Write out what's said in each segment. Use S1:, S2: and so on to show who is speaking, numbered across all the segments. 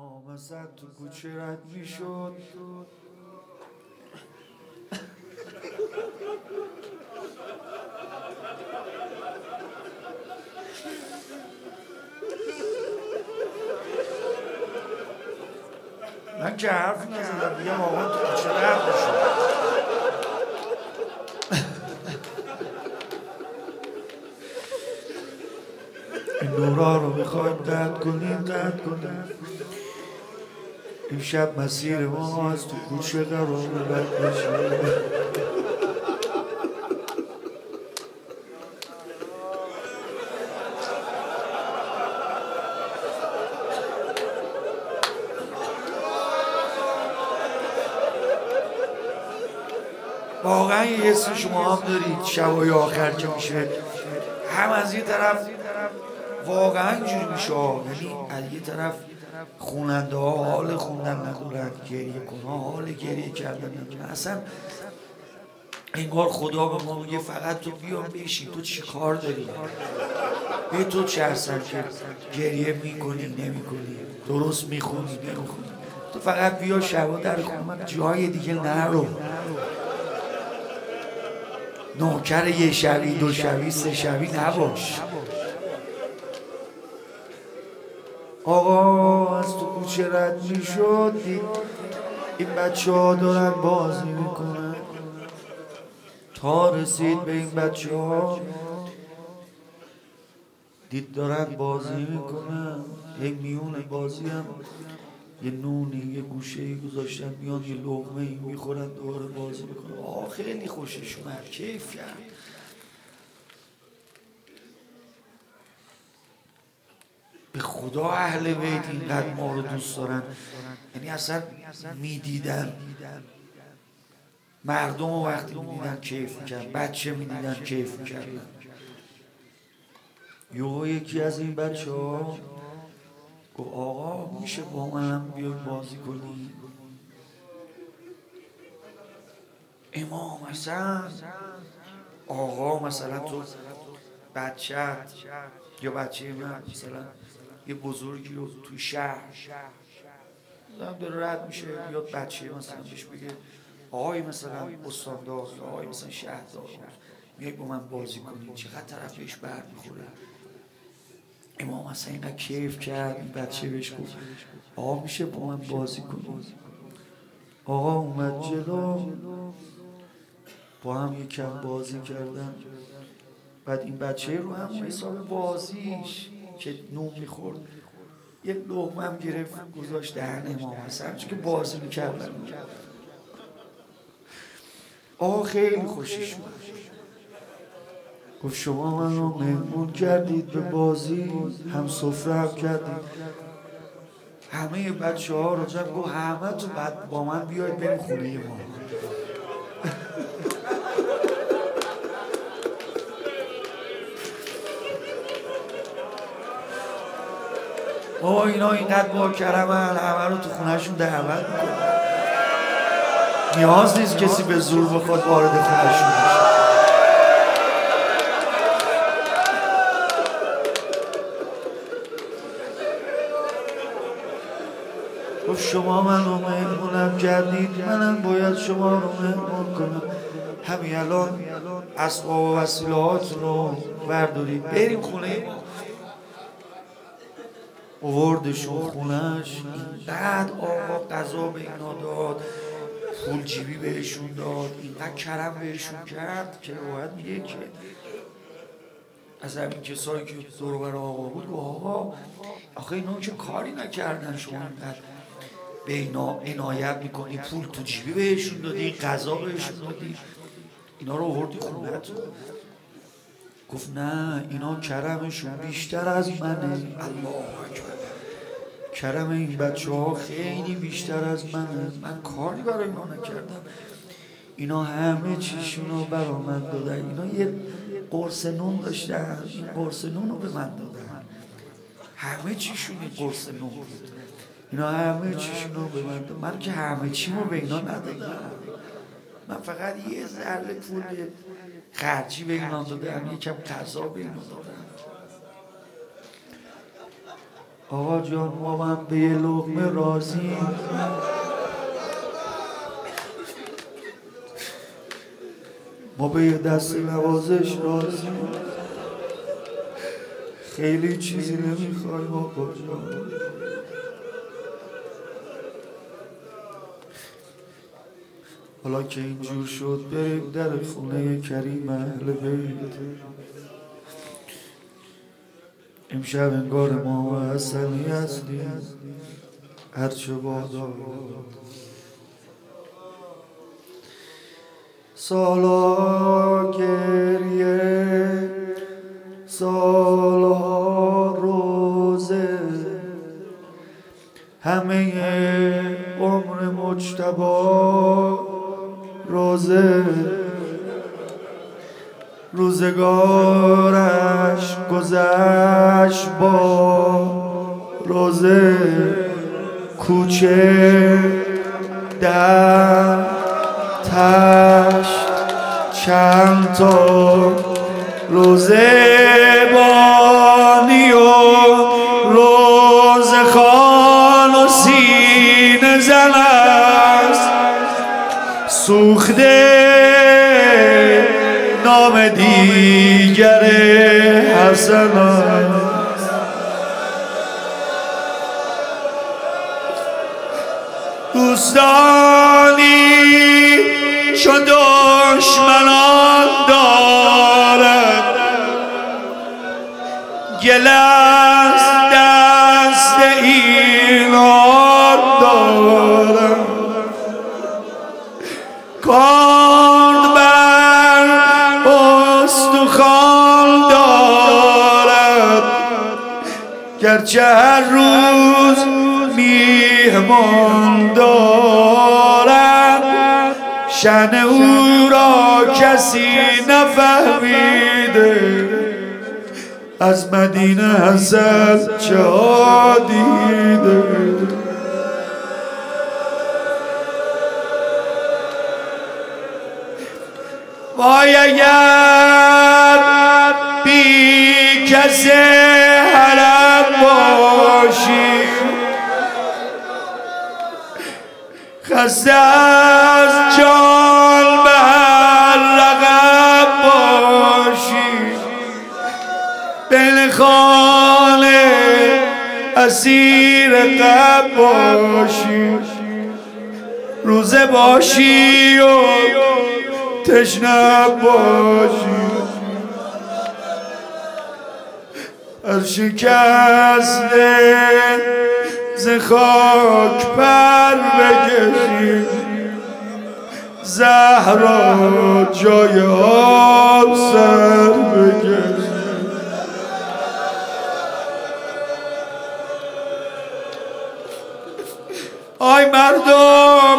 S1: مثلا تو کوچه رد میشد من که حرف نزدم بگم آقا تو کوچه رد میشد. این نورا رو میخوایم قطع کنیم. این شب مسیر ما از تو کوچه قرار رد بشه. واقعا یه حس شما هم دارید شبای آخر که میشه هم از یه طرف واقعا اینجوری میشه، یعنی از یه طرف خواننده ها حال خوندن ندارن، گریه کنها حال گریه کردن ندارن. اصلا انگار خدا به ما میگه فقط تو بیا بشین، تو چی کار داری؟ به تو چه اصلا که گریه میکنی نمیکنی، درست میخونی نمیخونی، تو فقط بیا شبا در خونه، جای دیگه نرو. نوکر یه شبی دو شبی سه شبی نباش. آقا از تو کوچه رد میشد، دید این بچه ها دارن بازی میکنن. تا رسید به این بچه ها دید دارن بازی میکنن. یک میون بازی هم یه نونی یه گوشه‌ای گذاشتن، میان یه لقمه‌ای میخورن دوباره بازی میکنن. آه خیلی خوشش اومد، کیف کرد. به خدا اهل بیت اینقدر ما رو دوست دارن، یعنی اصلا میدیدن مردم و وقتی میدیدن کیف میکردن، بچه میدیدن کیف میکردن. یکی از این بچه ها گفت آقا میشه با منم بیای بازی کنی؟ امام حسن آقا مثلا تو بچه‌ت یا بچه من مثلا یه بزرگی رو توی شهر داره رد میشه، یا بچه مثلا بهش بگه آقای مثلا استاندار یا آقای مثلا شهردار میای با من بازی کنی، چقدر طرف بهش بر میخوره. امام حسن اینقدر کیف کرد، این بچه بهش گفت آقا میشه با من بازی کنی؟ آقا اومد جلو، با هم یکم بازی کردن. بعد این بچه رو هم حساب بازیش که نون میخورد یه لقمه هم گرفت گذاشت دهن امام حسن، چون که بازی میکردن. آقا خیلی خوشش اومد، گفت شما من رو مهمون کردید به بازی، هم سفره هم کردید، همه بچه ها رو جمع گفت همه تو بعد با من بیاید بریم خونه ما. اینا اینقدر با کرمن، همه رو تو خونهشون دعوت میکنن، نیاز نیست کسی به زور بخواد وارد خونهشون بشه. گفت شما من رو مهمونم کردید، منم باید شما رو مهمون کنم. همین الان اسباب و وسیله‌هاتون رو بردارید بریم خونه ما. آوردشون خونهش، بعد آقا غذا به اینا داد، پول جیبی بهشون داد، اینقدر کرم بهشون کرد که روایت میگه که از همین کسایی که دور و بر آقا بود و آقا آخه اینا که کاری نکردن، شما اینقدر به اینا عنایت میکنی، پول تو جیبی بهشون دادی، غذا بهشون دادی، اینا رو آوردی خونه‌تون. گفت نه اینا کرمشون بیشتر از منه. الله اکبر، کرم این بچه ها خیلی بیشتر از منه، من کاری برای اینا نکردم، اینا همه چیشونو برا من دادن. اینا یه قرص نون داشتن، این قرص نون رو به من دادن، همه چیشون این قرص نون بود، اینا همه چیشونو به من دادن. من که همه چیمو به اینا ندادم، من فقط یه ذره پول خرجی به اینا دادم، یکم غذا به اینا دادم. آقا جان ما من به یه لقمه راضیم، ما به یه دست نوازش راضیم، خیلی چیزی نمیخوایم آقا جان. حالا که اینجور شد بریم در خونه کریم اهل بیت. امشب انگار ما حسنی هستیم هرچه بادا. سالا گریه سالها روزه، همه عمر مجتبی روزه، روزگارش گذشت با روزه، کوچه در تشت چند تا روزه بانی و روزه خان و سینه زن است، سوخته نام دیگر حسن است. دوستانی چون دشمنان دارد، گل از دست اینان دارد، کارد بر استخوان دارد، گرچه هر روز میهمان دارد، شأن او را کسی نفهمیده، از مدینه حسن چه ها دیده. وای اگر بی کس حرم باشی، خسته از جان به هر رقم باشی، بین خانه اسیر غم باشی، روزه باشی و تشنه باشی، هر شکسته ز خاک پر بکشی، زهرا جای آب سر بکشی. آی مردم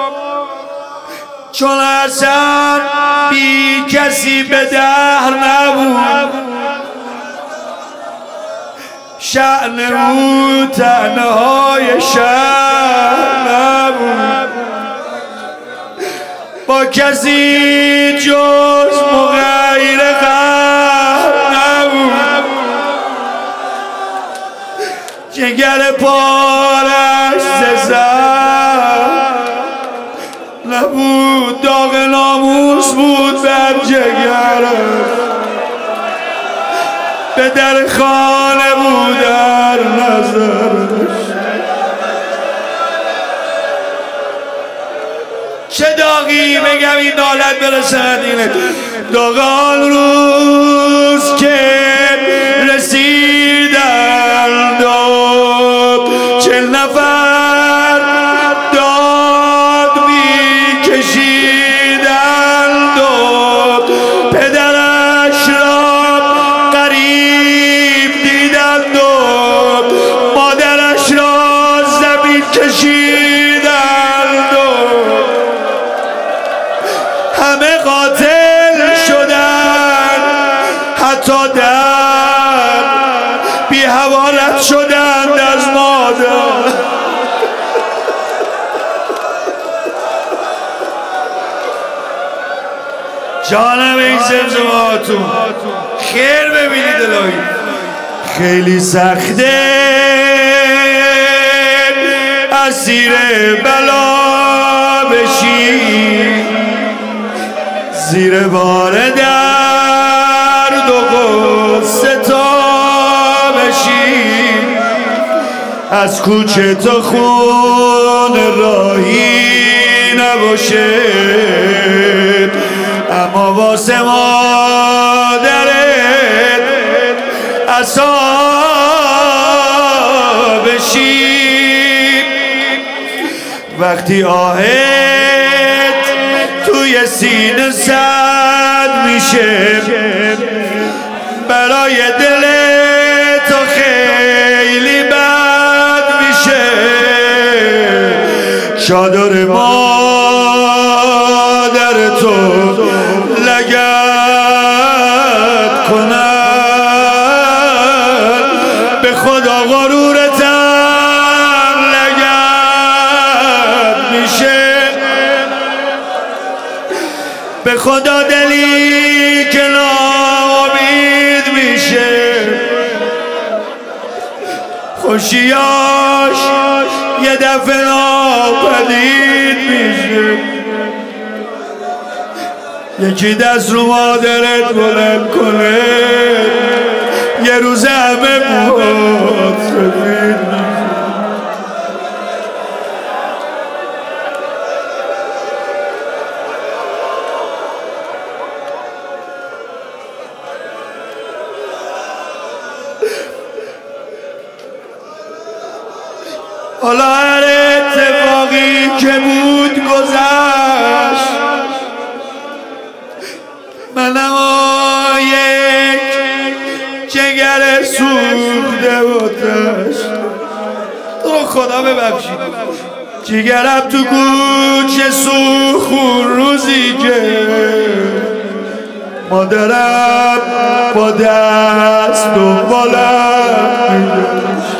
S1: چون حسن بی کسی به دهر نبود، شأن او تنهای شهر نبود، با کسی جز مغیر قهر نبود، جگر پارش ز زهر نبود، داغ ناموس بود بر جگرش، به در خانه بود در نظرش. چه داغی بگم این نالت برسه مدینه، داغ آن روز که رسیدند و 40 نفر داد میکشیدند و پدرش را غریب دیدند و مادرش را زمین کشیدند و همه قاتل شدند، حتی در بی حوالت شدند از مادر. جانم این زمزماتون خیر ببینید الهی. خیلی سخته اسیر بلا بشی، زیر بار درد و غصه تا بشی، از کوچه تا خون راهی نباشه، اما واسه مادرت عصا بشی. وقتی آهت توی سینه سد میشه، برای دل تو خیلی بد میشه، چادر مادر تو لگد کنن، به خدا غرورتم لگد میشه، به خدا دلی که ناامید میشه، خوشیاش یه دفعه ناپدید میشه. یکی دست رو مادرت بلند کنه، یه روز همه موهات سفید میشه. حالا هر اتفاقی که بود گذشت، منم یک جگر سوخته و تشت. تو رو خدا ببخشید، جگرم تو کوچه سوخت روزی که مادرم با دست دنبالم میگشت.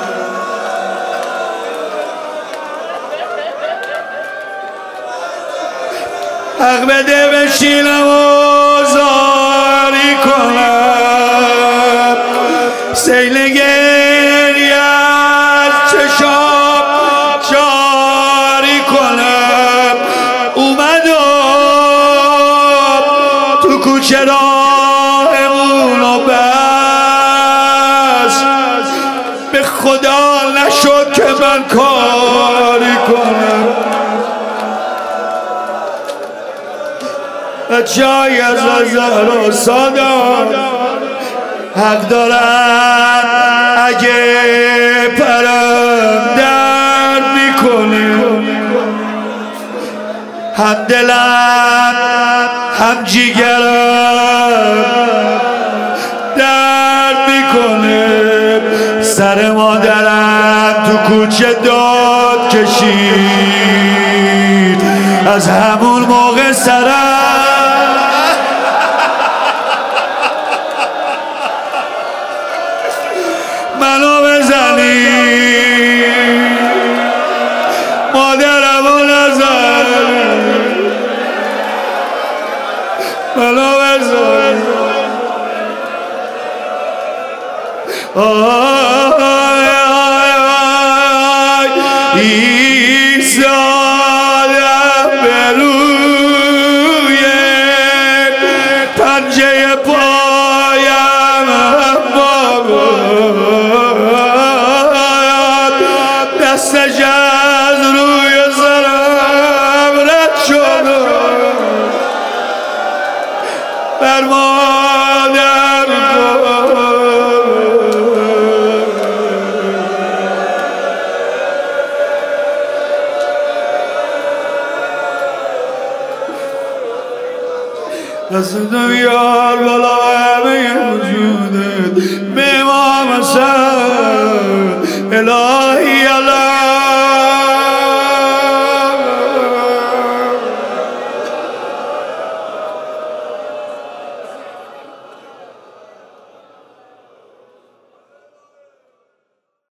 S1: حق بده بشینم و زاری کنم، سیل گریه از چشام جاری کنم. اومدم تو کوچه راهمون و بس، به خدا نشد که من کاری کنم. جای از نظر و صادم حق دارن، اگه پرم درد میکنه، هم دلم هم جیگرم درد میکنه. سر مادرم تو کوچه داد کشید، از همون موقع سرم منو بزنی، مادرمو نزنی، منو بزنی. ایستادم به روی پنجه پایم، دستش از روی سرم رد شد، بر مادر دست تو بیار بالا همه وجودت، به امام حسن الهی